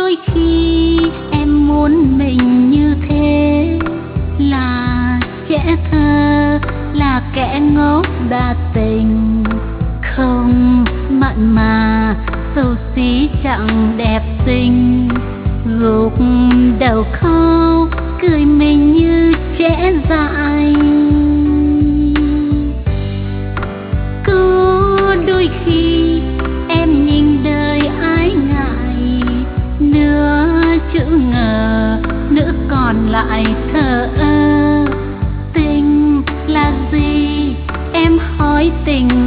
đôi khi em muốn mình như thế, là trẻ thơ, là kẻ ngốc đa tình, không mặn mà xấu xí chẳng đẹp xinh, gục đầu khóc cười mình như trẻ dại. Có đôi khi em nhìn đời ái ngại, nửa chữ ngờ, nửa còn lại thờ ơ. Tình là gì em hỏi, tình